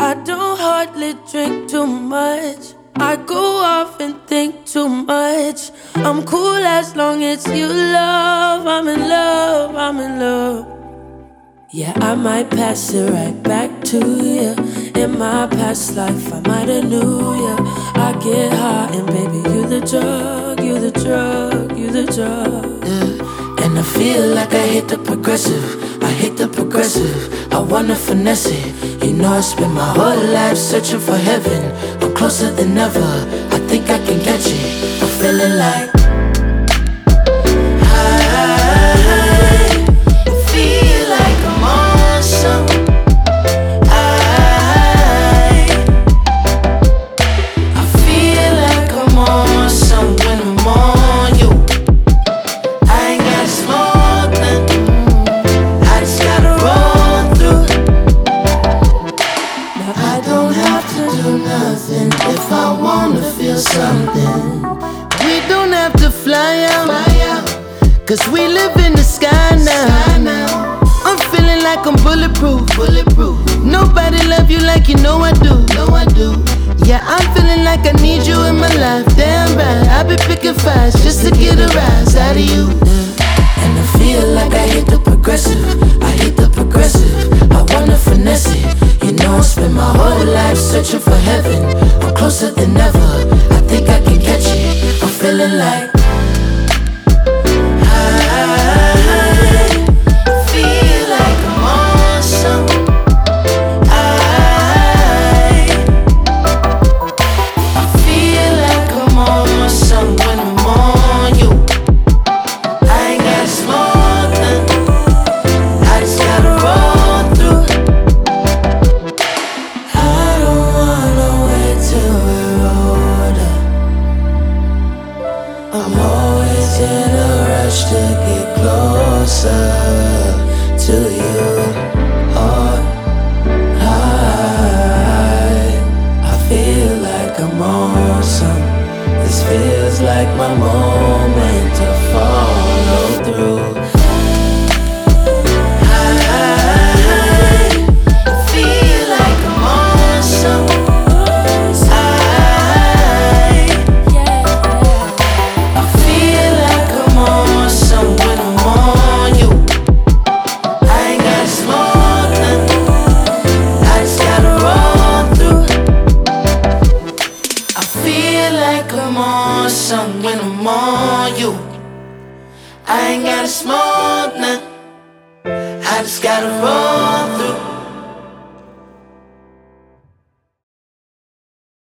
I don't hardly drink too much. I go off and think too much. I'm cool as long as you love. I'm in love, I'm in love. Yeah, I might pass it right back to you. In my past life, I might have knew you. I get high and baby, you the drug, you the drug, you the drug. Yeah. And I feel like I hit the progressive. I hit the progressive. I wanna finesse it. You know I spent my whole life searching for heaven. I'm closer than ever. I think I can catch it. I'm feeling like if I wanna feel something. We don't have to fly out, cause we live in the sky now. I'm feeling like I'm bulletproof. Nobody love you like you know I do. Yeah, I'm feeling like I need you in my life. Damn right, I've been picking fights just to get a rise out of you. And I feel like I hit the progressive. I hit the progressive. I wanna finesse it. You know I spent my whole life searching for heaven. I'm closer than ever. I think I can catch it. I'm feeling like I'm always in a rush to get closer to you. Oh, I feel like I'm on some. This feels like my moment to follow through. When I'm on you, I ain't gotta smoke nothing. I just gotta roll.